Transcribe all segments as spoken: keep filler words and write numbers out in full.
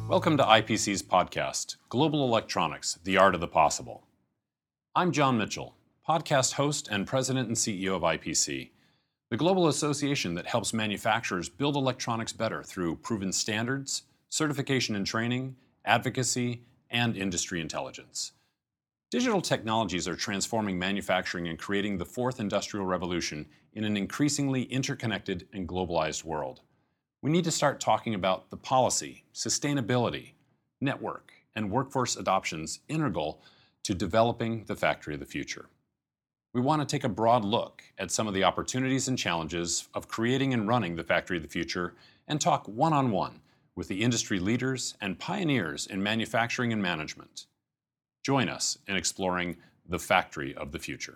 Welcome to I P C's podcast, Global Electronics, the Art of the Possible. I'm John Mitchell, podcast host and president and C E O of I P C, the global association that helps manufacturers build electronics better through proven standards, certification and training, advocacy, and industry intelligence. Digital technologies are transforming manufacturing and creating the fourth industrial revolution in an increasingly interconnected and globalized world. We need to start talking about the policy, sustainability, network, and workforce adoptions integral to developing the factory of the future. We want to take a broad look at some of the opportunities and challenges of creating and running the factory of the future and talk one-on-one with the industry leaders and pioneers in manufacturing and management. Join us in exploring the factory of the future.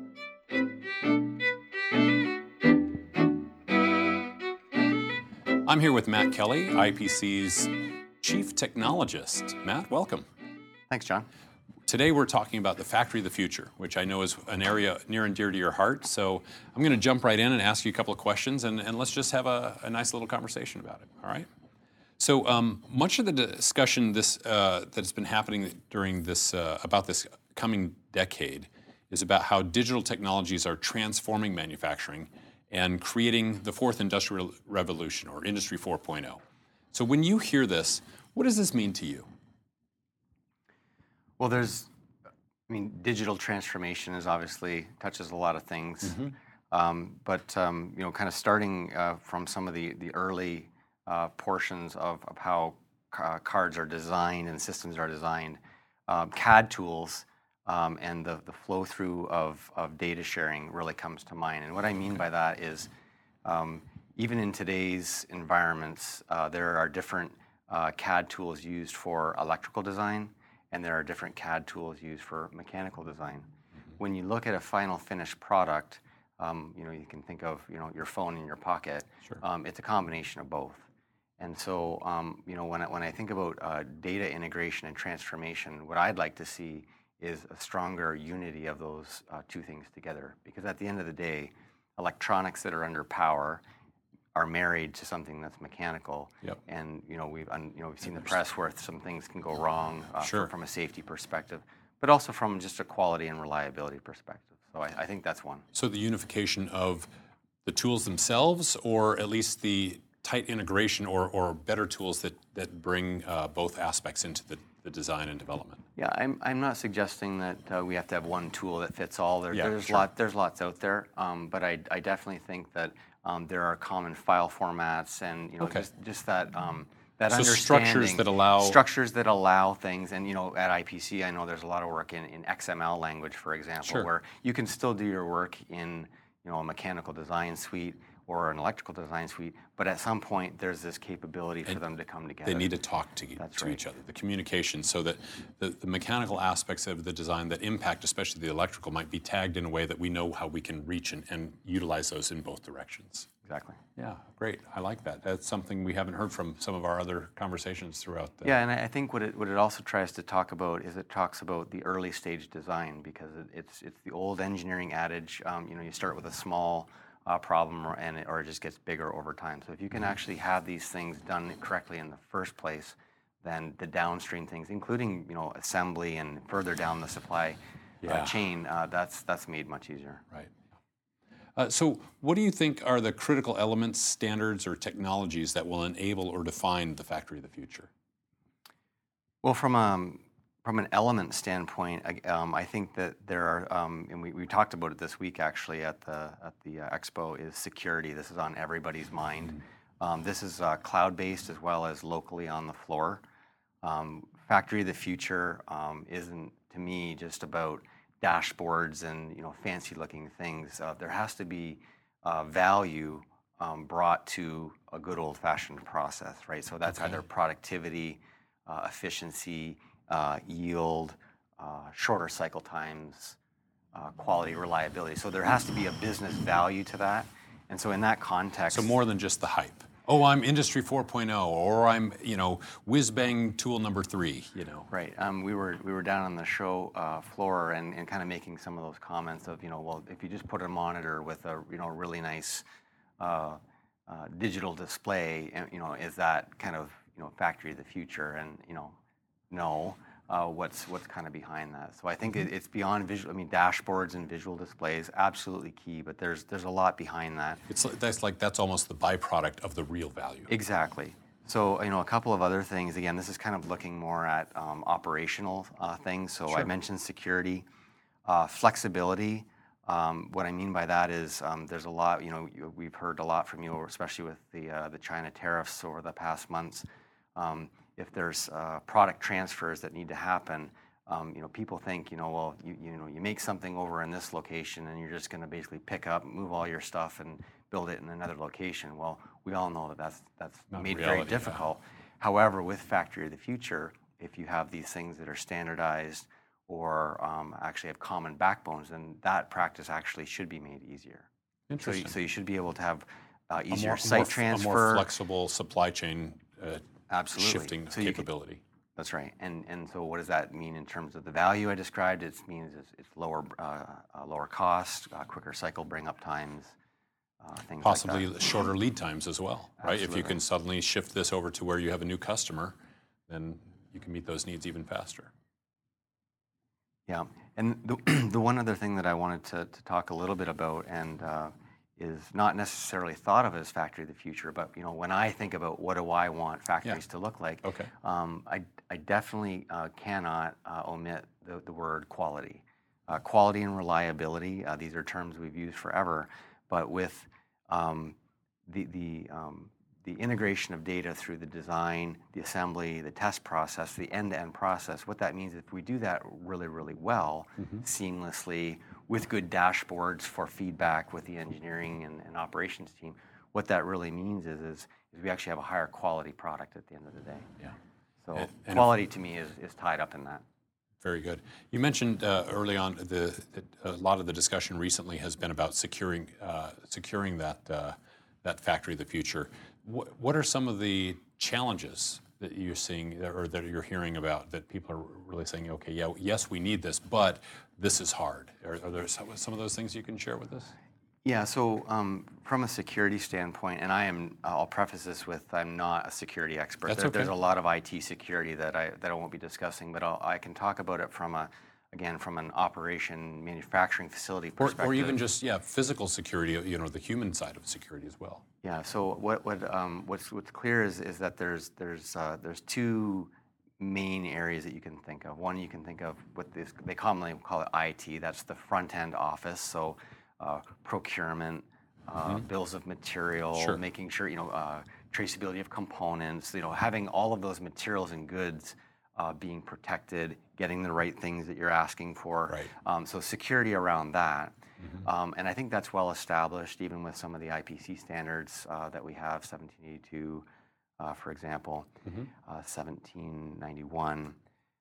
I'm here with Matt Kelly, I P C's Chief Technologist. Matt, welcome. Thanks, John. Today we're talking about the factory of the future, which I know is an area near and dear to your heart. So I'm going to jump right in and ask you a couple of questions, and, and let's just have a, a nice little conversation about it, all right? So um, much of the discussion this, uh, that has been happening during this, uh, about this coming decade is about how digital technologies are transforming manufacturing and creating the fourth industrial revolution, or Industry four point oh. So when you hear this, what does this mean to you? Well, there's, I mean, digital transformation is obviously touches a lot of things, mm-hmm. um, but um, you know, kind of starting uh, from some of the the early uh, portions of, of how uh, cards are designed and systems are designed, um, C A D tools. Um, and the, the flow through of, of data sharing really comes to mind. And what I mean by that is, um, even in today's environments, uh, there are different uh, C A D tools used for electrical design, and there are different C A D tools used for mechanical design. Mm-hmm. When you look at a final finished product, um, you know, you can think of, you know, your phone in your pocket. Sure. Um, it's a combination of both. And so, um, you know, when I, when I think about uh, data integration and transformation, what I'd like to see is a stronger unity of those uh, two things together. Because at the end of the day, electronics that are under power are married to something that's mechanical. Yep. And you know we've un, you know we've seen the press where some things can go wrong uh, sure. from, from a safety perspective, but also from just a quality and reliability perspective. So I, I think that's one. So the unification of the tools themselves, or at least the tight integration or, or better tools that, that bring uh, both aspects into the, the design and development. Yeah, I'm I'm not suggesting that uh, we have to have one tool that fits all. There, yeah, there's sure. lot there's lots out there, um, but I I definitely think that um, there are common file formats and you know okay. just just that um, that so understanding. structures that allow structures that allow things. And you know at I P C I know there's a lot of work in, in X M L language, for example, sure. where you can still do your work in you know a mechanical design suite or an electrical design suite, but at some point there's this capability for and them to come together. They need to talk to, to right. each other, the communication, so that the, the mechanical aspects of the design that impact especially the electrical might be tagged in a way that we know how we can reach and, and utilize those in both directions. Exactly. Yeah, great. I like that. That's something we haven't heard from some of our other conversations throughout the... Yeah, and I think what it what it also tries to talk about is it talks about the early stage design, because it, it's it's the old engineering adage, um, you know, you start with a small Uh, problem or, and it, or it just gets bigger over time. So if you can actually have these things done correctly in the first place, then the downstream things, including you know assembly and further down the supply yeah. uh, chain, uh, that's that's made much easier. Right. Uh, so what do you think are the critical elements, standards, or technologies that will enable or define the factory of the future? Well, from a From an element standpoint, um, I think that there are, um, and we, we talked about it this week actually at the at the uh, expo, is security. This is on everybody's mind. Mm-hmm. Um, this is uh, cloud-based as well as locally on the floor. Um, Factory of the future um, isn't, to me, just about dashboards and you know fancy-looking things. Uh, there has to be uh, value um, brought to a good old-fashioned process, right? So that's okay. either productivity, uh, efficiency, Uh, yield, uh, shorter cycle times, uh, quality, reliability. So there has to be a business value to that. And so in that context... So more than just the hype. Oh, I'm Industry four point oh, or I'm, you know, whiz-bang tool number three, you know. Right. Um, we were we were down on the show uh, floor and, and kind of making some of those comments of, you know, well, if you just put a monitor with a, you know, really nice uh, uh, digital display, you know, is that kind of you know, factory of the future and, you know, know uh, what's what's kind of behind that. So I think Mhm. it, it's beyond visual. I mean, dashboards and visual displays, absolutely key, but there's there's a lot behind that. It's like, that's like that's almost the byproduct of the real value. Exactly. So, you know, a couple of other things. Again, this is kind of looking more at um, operational uh, things. So I Sure. mentioned security, uh, flexibility. Um, what I mean by that is um, there's a lot. You know, you, we've heard a lot from you, especially with the uh, the China tariffs over the past months. Um, if there's uh, product transfers that need to happen, um, you know, people think, you know, well, you you know, you make something over in this location, and you're just going to basically pick up, move all your stuff, and build it in another location. Well, we all know that that's that's Not made reality, very yeah. difficult. However, with Factory of the Future, if you have these things that are standardized or um, actually have common backbones, then that practice actually should be made easier. So, Interesting. you- so you should be able to have uh, a easier more, site more, f- transfer. a more flexible supply chain uh, Absolutely. shifting So you could- capability. That's right. And and so what does that mean in terms of the value I described? It means it's, it's lower uh, uh, lower cost, uh, quicker cycle bring up times, uh, things Possibly like that. shorter lead times as well, right? If you Absolutely. can suddenly shift this over to where you have a new customer, then you can meet those needs even faster. Yeah, and the, the one other thing that I wanted to, to talk a little bit about, and uh, is not necessarily thought of as factory of the future, but you know, when I think about what do I want factories to look like, Okay. um, I, I definitely uh, cannot uh, omit the, the word quality. Uh, quality and reliability, uh, these are terms we've used forever, but with um, the, the, um, the integration of data through the design, the assembly, the test process, the end-to-end process, what that means if we do that really, really well, Mhm. seamlessly, with good dashboards for feedback with the engineering and, and operations team, what that really means is, is, is we actually have a higher quality product at the end of the day. Yeah. So And- and if- quality to me is, is tied up in that. Very good. You mentioned uh, early on the, that a lot of the discussion recently has been about securing uh, securing that uh, that factory of the future. What, what are some of the challenges that you're seeing or that you're hearing about that people are really saying, okay, yeah, yes, we need this, but this is hard? Are, are there some, some of those things you can share with us? Yeah, so um, from a security standpoint, and I am, I'll preface this with I'm not a security expert. That's There- okay. There's a lot of I T security that I that I won't be discussing, but I'll, I can talk about it from a, again, from an operation manufacturing facility Or, perspective. or even just, yeah, physical security, you know, the human side of security as well. Yeah. So what what um, what's what's clear is is that there's there's uh, there's two main areas that you can think of. One, you can think of what this, they commonly call it I T. That's the front end office. So uh, procurement, uh, bills of material, Sure. making sure you know uh, traceability of components. You know, having all of those materials and goods uh, being protected, getting the right things that you're asking for. Right. Um, so security around that. Um, and I think that's well established, even with some of the I P C standards uh, that we have, seventeen eighty-two, uh, for example, uh, seventeen ninety-one.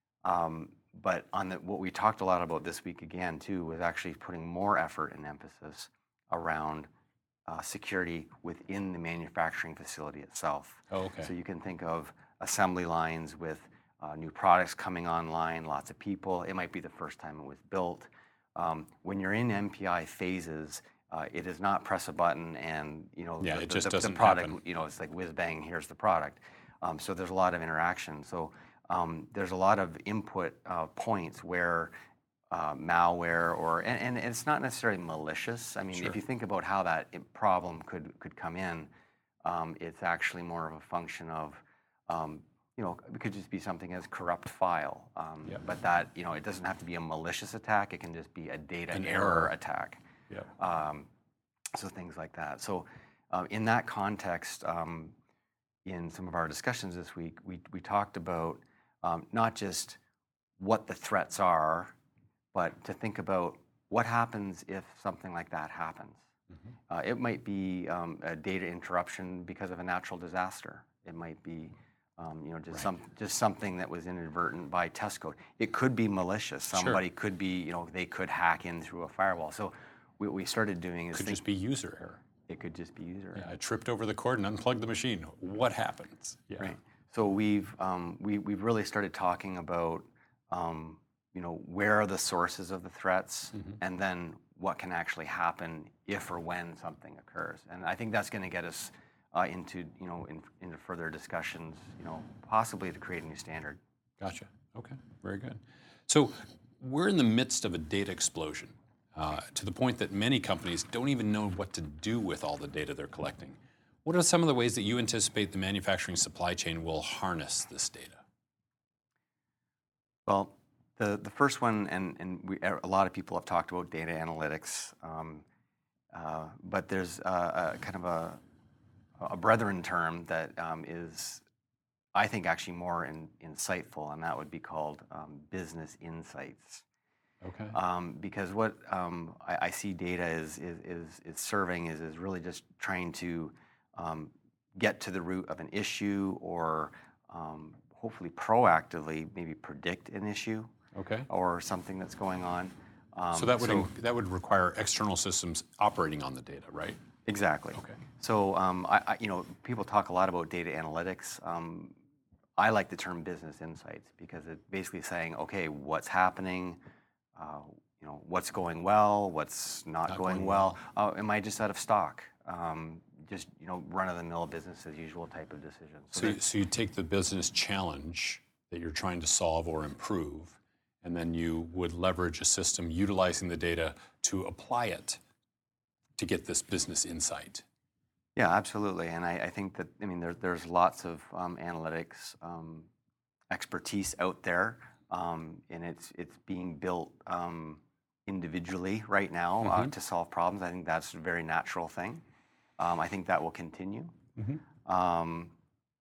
Um, but on the, what we talked a lot about this week again too was actually putting more effort and emphasis around uh, security within the manufacturing facility itself. Oh, okay. So you can think of assembly lines with uh, new products coming online, lots of people. It might be the first time it was built. Um, when you're in M P I phases, uh, it is not press a button and you know Yeah, the, it the- just the, doesn't the product. happen. You know, it's like whiz bang. Here's the product. Um, so there's a lot of interaction. So um, there's a lot of input uh, points where uh, malware or and, and it's not necessarily malicious. I mean, Sure. if you think about how that i- problem could could come in, um, it's actually more of a function of um, you know, it could just be something as corrupt file. Um, Yeah. But that, you know, it doesn't have to be a malicious attack. It can just be a data An error, error. attack. Yeah. Um, so things like that. So um, in that context, um, in some of our discussions this week, we, we talked about um, not just what the threats are, but to think about what happens if something like that happens. Uh, it might be um, a data interruption because of a natural disaster. It might be, um, you know, just Right. some just something that was inadvertent by test code. It could be malicious. Somebody could be, you know, they could hack in through a firewall. So what we started doing is Could think just be user error. it could just be user. Yeah, I tripped over the cord and unplugged the machine. What happens? Yeah. Right. So we've um, we we've really started talking about um, you know, where are the sources of the threats, and then what can actually happen if or when something occurs. And I think that's going to get us uh, into you know in, into further discussions, you know, possibly to create a new standard. Gotcha. Okay, very good. So we're in the midst of a data explosion uh, to the point that many companies don't even know what to do with all the data they're collecting. What are some of the ways that you anticipate the manufacturing supply chain will harness this data? Well, the, the first one, and, and we, a lot of people have talked about data analytics, um, uh, but there's a, a kind of a, a brethren term that um, is, I think, actually more in, insightful, and that would be called um, business insights. Okay. Um, because what um, I, I see data is, is, is, is serving is, is really just trying to um, get to the root of an issue, or um, hopefully proactively maybe predict an issue. Okay. Or something that's going on. Um, so that would so, inc- that would require external systems operating on the data, right? Exactly. Okay. So um, I, I, you know, people talk a lot about data analytics. Um, I like the term business insights because it's basically saying, okay, what's happening? Uh, you know, what's going well? What's not, Not going, going well? Uh, am I just out of stock? Um, just you know, run-of-the-mill business as usual type of decisions. So, so, so you take the business challenge that you're trying to solve or improve, and then you would leverage a system utilizing the data to apply it to get this business insight. Yeah, absolutely. And I, I think that, I mean, there, there's lots of um, analytics um, expertise out there, um, and it's it's being built um, individually right now uh, Mhm. to solve problems. I think that's a very natural thing. Um, I think that will continue. Mhm. Um,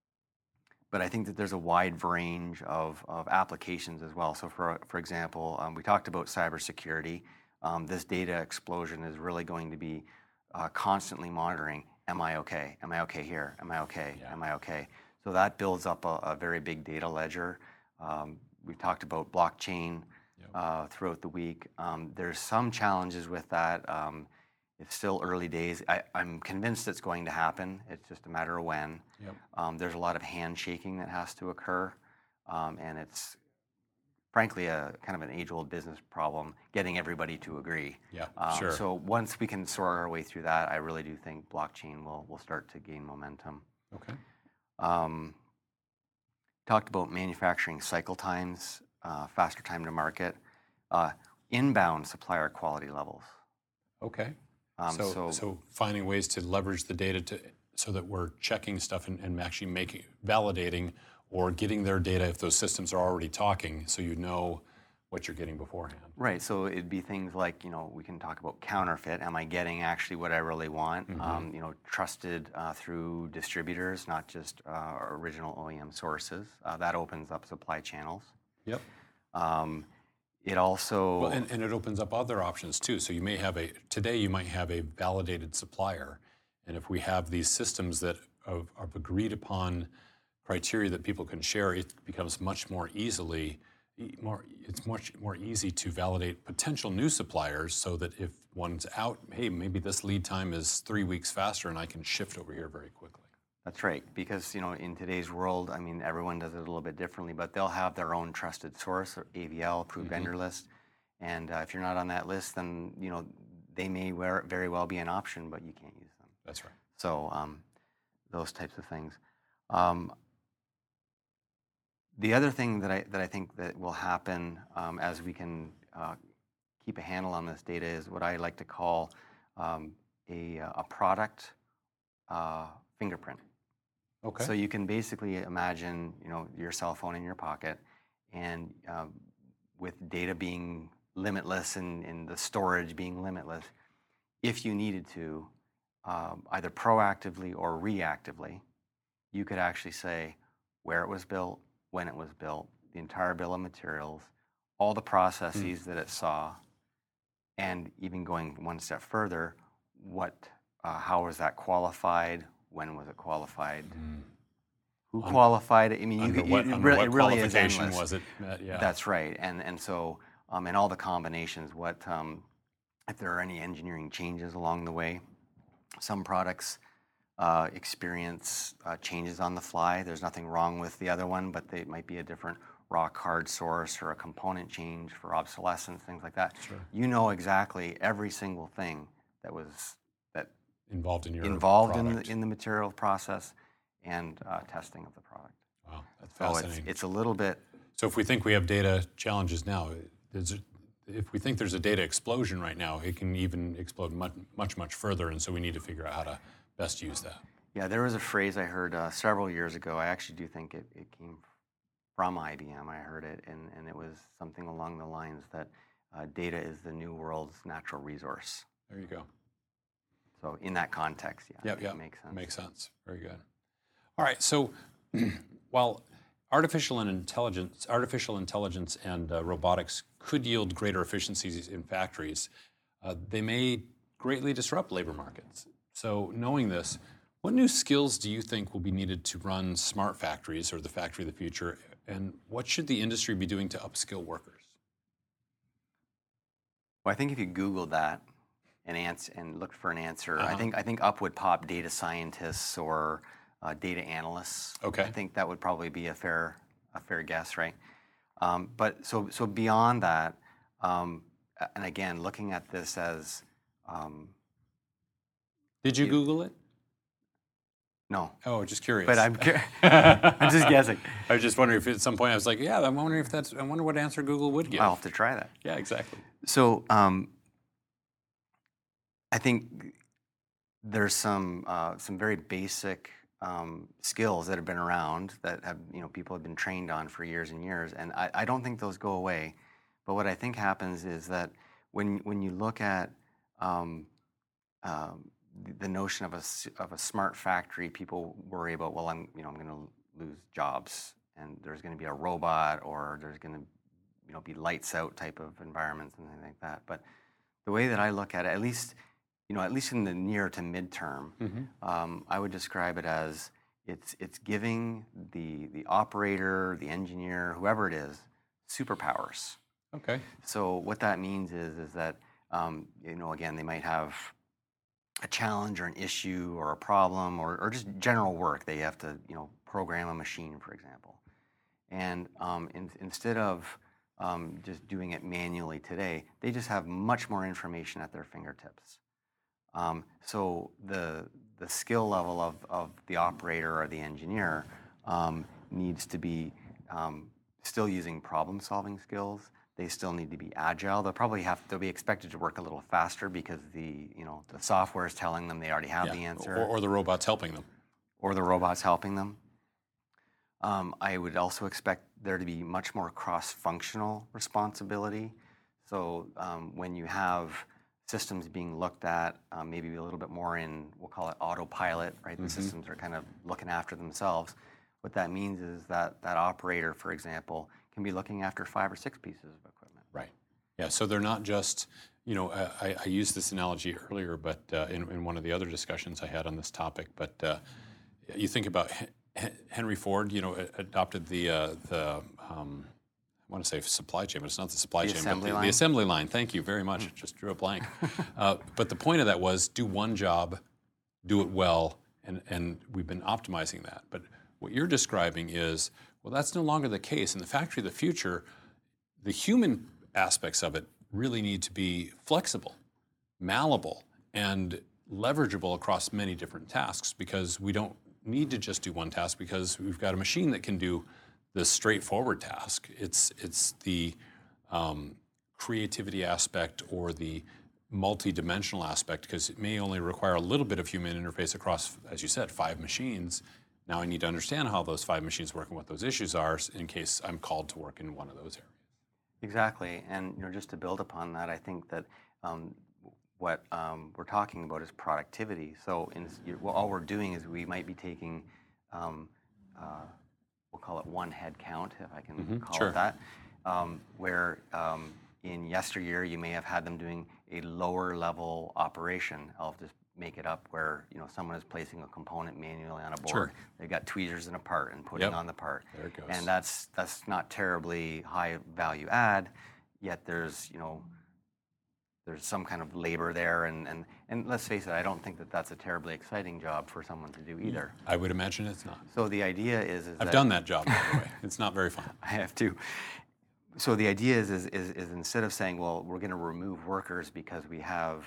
but I think that there's a wide range of, of applications as well. So for, for example, um, we talked about cybersecurity. Um, this data explosion is really going to be uh, constantly monitoring, am I okay? Am I okay here? Am I okay? Yeah. Am I okay? So that builds up a, a very big data ledger. Um, we've talked about blockchain Yep. uh, throughout the week. Um, there's some challenges with that. Um, it's still early days. I, I'm convinced it's going to happen. It's just a matter of when. Yep. Um, there's a lot of handshaking that has to occur, um, and it's frankly a kind of an age-old business problem getting everybody to agree. Yeah, Um, sure. So once we can sort our way through that, I really do think blockchain will will start to gain momentum. Okay. Um, talked about manufacturing cycle times, uh, faster time to market, uh, inbound supplier quality levels. Okay. Um, so, so, so finding ways to leverage the data to so that we're checking stuff and, and actually making validating or getting their data if those systems are already talking, so you know what you're getting beforehand. Right. So it'd be things like, you know, we can talk about counterfeit. Am I getting actually what I really want? Mhm. Um, you know, trusted uh, through distributors, not just uh, original O E M sources. Uh, that opens up supply channels. Yep. Um, it also Well, and, and it opens up other options too. So you may have a, today you might have a validated supplier. And if we have these systems that of, of agreed upon criteria that people can share, it becomes much more easily, e- more, it's much more easy to validate potential new suppliers so that if one's out, hey, maybe this lead time is three weeks faster and I can shift over here very quickly. That's right, because you know in today's world, I mean, everyone does it a little bit differently, but they'll have their own trusted source, or A V L, approved Mhm. vendor list, and uh, if you're not on that list, then you know they may wear, very well be an option, but you can't use them. That's right. So um, those types of things. Um, the other thing that I that I think that will happen um, as we can uh, keep a handle on this data is what I like to call um, a a product uh, fingerprint. Okay. So you can basically imagine, you know, your cell phone in your pocket, and um, with data being limitless and, and the storage being limitless, if you needed to, um, either proactively or reactively, you could actually say where it was built, when it was built, the entire bill of materials, all the processes that it saw, and even going one step further, what, uh, how was that qualified? When was it qualified? Mm. Who Un- qualified it? I mean, you Under could, what, it, under really, what it really is qualification endless. was it met? Yeah. That's right, and and so um, and all the combinations. What um, if there are any engineering changes along the way? Some products uh, experience uh, changes on the fly. There's nothing wrong with the other one, but they might be a different raw card source or a component change for obsolescence, things like that. Sure. You know exactly every single thing that was that involved in your involved in product. the, in the material process and uh, testing of the product. Wow, that's So fascinating. it's, it's a little bit. So if we think we have data challenges now, there's a, if we think there's a data explosion right now, it can even explode much, much, much further, and so we need to figure out how to best use that. Yeah, there was a phrase I heard uh, several years ago. I actually do think it, it came from I B M. I heard it, and, and it was something along the lines that uh, data is the new world's natural resource. There you go. So in that context, yeah, Yep, yep. it makes sense. Makes sense. Very good. All right. So while artificial and intelligence, artificial intelligence and uh, robotics could yield greater efficiencies in factories, uh, they may greatly disrupt labor markets. So knowing this, what new skills do you think will be needed to run smart factories or the factory of the future, and what should the industry be doing to upskill workers? Well, I think if you Googled that and ans- and looked for an answer, Uh-huh. I think I think up would pop data scientists or uh, data analysts. Okay. I think that would probably be a fair a fair guess, right? Um, but so so beyond that, um, a- and again, looking at this as um, Did you You- Google it? no, Oh, just curious. but I'm cu- I'm just guessing. I was just wondering if at some point I was like, yeah, I'm wondering if that's, I wonder what answer Google would give. I'll have to try that. Yeah, exactly. So um, I think there's some uh, some very basic um, skills that have been around that have you know people have been trained on for years and years, and I, I don't think those go away. But what I think happens is that when when you look at um, um, the, the notion of a s- of a smart factory, people worry about, well, I'm you know I'm going to lose jobs, and there's going to be a robot, or there's going to you know be lights out type of environments and things like that. But the way that I look at it, at least you know at least in the near to midterm, Mm-hmm. um, I would describe it as it's it's giving the the operator, the engineer, whoever it is, superpowers. Okay. So what that means is is that um, you know again they might have a challenge or an issue or a problem or, or just general work. They have to you know program a machine, for example, and um, in, instead of um, just doing it manually today, they just have much more information at their fingertips. Um, so the the skill level of, of the operator or the engineer um, needs to be um, still using problem solving skills. They still need to be agile. They'll probably have they'll be expected to work a little faster because the you know the software is telling them they already have Yeah. the answer, Or, or the robots helping them. or the robot's helping them. Um, I would also expect there to be much more cross-functional responsibility. So um, when you have systems being looked at, um, maybe a little bit more in, we'll call it autopilot, right? The systems are kind of looking after themselves. What that means is that that operator, for example, can be looking after five or six pieces of equipment. Right. Yeah. So they're not just, you know, uh, I, I used this analogy earlier, but uh, in, in one of the other discussions I had on this topic. But uh, you think about Hen- Hen- Henry Ford, you know, a- adopted the uh, the um, I want to say supply chain, but it's not the supply The chain, assembly but the, line? the assembly line. Thank you very much. It just drew a blank. uh, but the point of that was do one job, do it well, and and we've been optimizing that. But what you're describing is, well, that's no longer the case. In the factory of the future, the human aspects of it really need to be flexible, malleable, and leverageable across many different tasks, because we don't need to just do one task because we've got a machine that can do the straightforward task. It's it's the um, creativity aspect or the multi-dimensional aspect, because it may only require a little bit of human interface across, as you said, five machines. Now I need to understand how those five machines work and what those issues are in case I'm called to work in one of those areas. Exactly, and you know, just to build upon that, I think that um, what um, we're talking about is productivity. So, in, you- well, all we're doing is we might be taking, um, uh, we'll call it one head count, if I can Mhm, call sure. it that, um, where um, in yesteryear you may have had them doing a lower level operation. I'll just make it up where you know someone is placing a component manually on a board. Sure. They've got tweezers in a part and putting Yep. on the part. There it goes. And that's that's not terribly high value add, yet there's you know there's some kind of labor there, and and and let's face it, I don't think that that's a terribly exciting job for someone to do either. I would imagine it's not. So the idea is, is I've that done that job, by the way. It's not very fun. I have to. So the idea is, is, is, is instead of saying, well, we're going to remove workers because we have,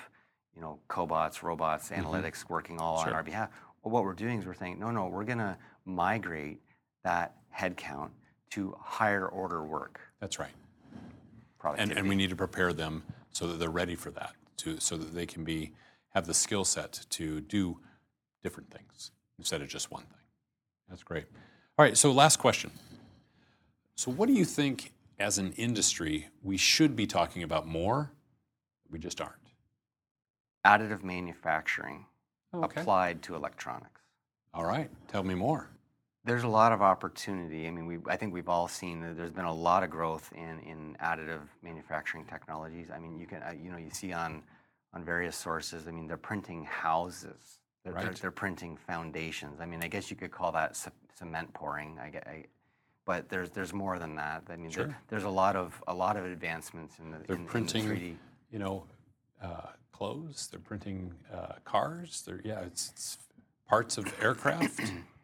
you know, cobots, robots, Mhm. analytics working all Sure. on our behalf. Well, what we're doing is we're saying, no, no, we're going to migrate that headcount to higher order work. That's right. Productivity. And, and we need to prepare them so that they're ready for that, to, so that they can be have the skill set to do different things instead of just one thing. That's great. All right, so last question. So what do you think as an industry we should be talking about more? We just aren't. Additive manufacturing Oh, okay. applied to electronics. All right, tell me more. There's a lot of opportunity. I mean, we I think we've all seen that there's been a lot of growth in, in additive manufacturing technologies. I mean, you can uh, you know you see on on various sources. I mean, they're printing houses. They're, Right. they're, they're printing foundations. I mean, I guess you could call that ce- cement pouring. I, get- I but there's there's more than that. I mean, Sure. there, there's a lot of a lot of advancements in the They're in, in the printing, three D. you know, uh, clothes. They're printing uh, cars. They're yeah, it's, it's parts of aircraft.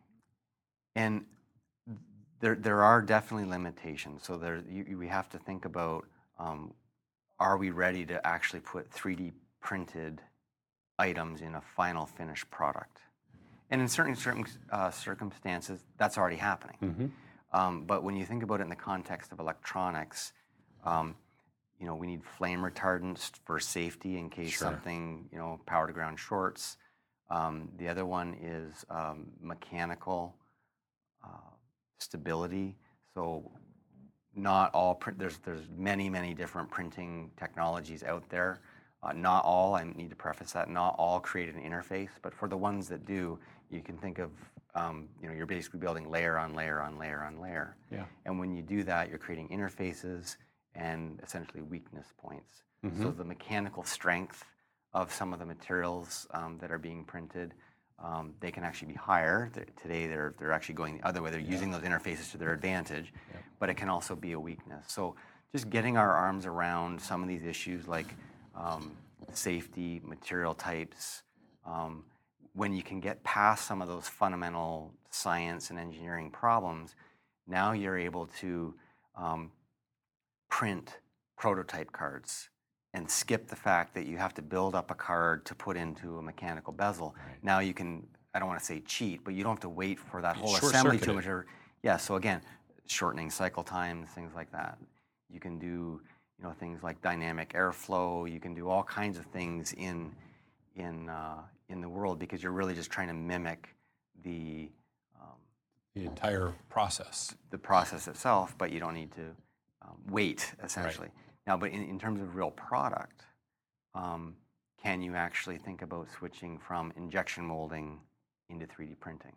And there, there are definitely limitations. So there, you, you- we have to think about, um, are we ready to actually put three D printed items in a final finished product? And in certain, certain uh, circumstances, that's already happening. Mhm. Um, but when you think about it in the context of electronics, um, you know, we need flame retardants for safety in case Sure. something, you know, power to ground shorts. Um, the other one is um, mechanical uh, stability. So not all print, there's there's many many different printing technologies out there. Uh, not all, I need to preface that, not all create an interface, but for the ones that do, you can think of, um, you know, you're basically building layer on layer on layer on layer. Yeah. And when you do that, you're creating interfaces and essentially weakness points. Mhm. So the mechanical strength of some of the materials um, that are being printed, um, they can actually be higher. Th- Today, they're they're actually going the other way. They're Yeah. using those interfaces to their advantage, Yep. but it can also be a weakness. So just getting our arms around some of these issues like um, safety, material types, um, when you can get past some of those fundamental science and engineering problems, now you're able to um, print prototype cards and skip the fact that you have to build up a card to put into a mechanical bezel. Right. Now you can, I don't want to say cheat, but you don't have to wait for that whole Short assembly to circuit it. mature. Yeah, so again, shortening cycle times, things like that. You can do, you know, things like dynamic airflow. You can do all kinds of things in in uh, in the world because you're really just trying to mimic the um, The entire process. the process itself, but you don't need to um, wait essentially. Now, but in, in terms of real product, um, can you actually think about switching from injection molding into three D printing?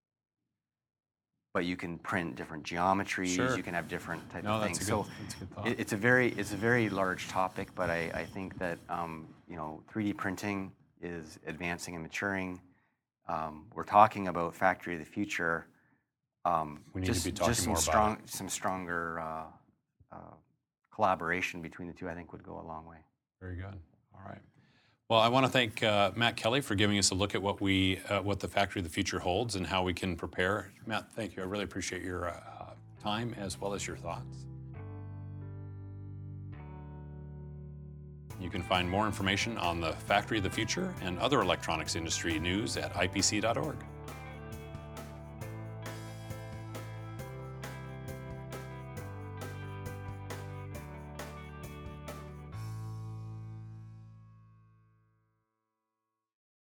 But you can print different geometries. Sure. You can have different types No, of that's things. a good, So that's a good thought. it, it's a very it's a very large topic, but I, I think that um, you know three D printing is advancing and maturing. Um, we're talking about factory of the future. Um, We need to just, be talking just some more about strong, some stronger uh, uh, collaboration between the two, I think, would go a long way. Very good. All right. Well, I want to thank uh, Matt Kelly for giving us a look at what we, uh, what the Factory of the Future holds and how we can prepare. Matt, thank you. I really appreciate your uh, time as well as your thoughts. You can find more information on the Factory of the Future and other electronics industry news at I P C dot org.